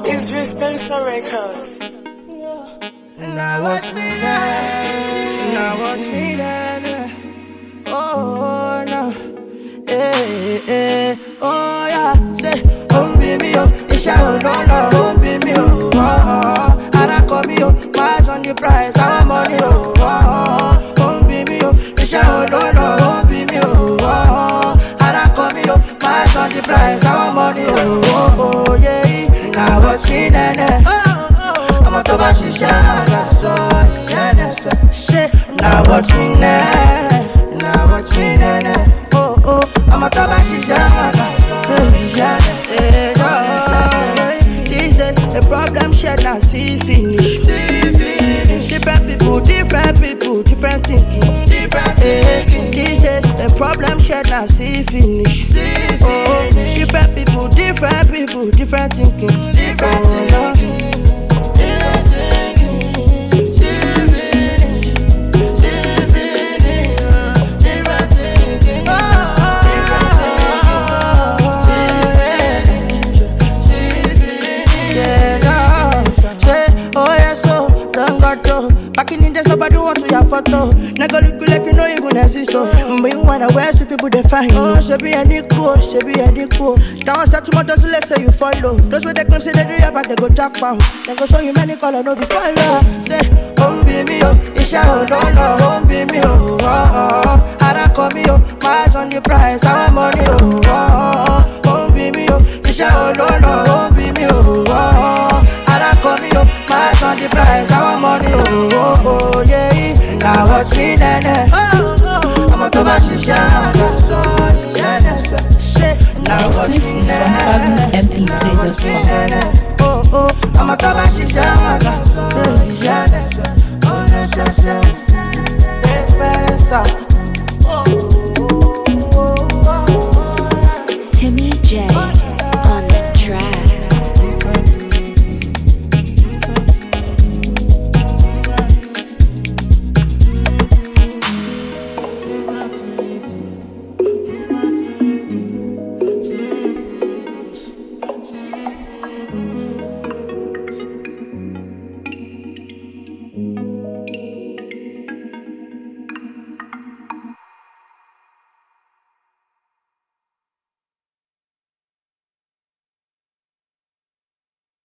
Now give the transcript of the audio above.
It's just Spencer Records. Now watch me now. Now watch me now. Oh no. Oh yeah. Say, be me oh. It's your no, be me oh. I come me oh. Pass on the price, I want money oh. Be me oh. It's your no, be me oh. I come me oh. Pass on the price, I want money oh. Yeah. Now watch me now. I'm a toba shisha, say, now watch me now. Now watch me now. Oh, I'm a toba shisha, these days, the problem shared now, see finish. Different people, different thinking. These days, the problem shared now, see finish. Oh, different people, different thinking. Back in the days, nobody want to your photo. Nigga look you like you don't even exist. But you wanna wear sweet people they find. Oh, she be any cool. Don't say too much, just let's say you follow. Those with the claim say they do ya, but they go talk about. They go show you many color, no be spoiler. Say, be me oh, it's your no, be me oh. I call me oh, my eyes on the price, I want money oh. Be me oh, it's your no, be me oh. I call me oh, my eyes on the price, I want money oh, yeah. Now watch me then. I'm a toba shisha, now watch me then. Oh, I'm a toba shisha, oh,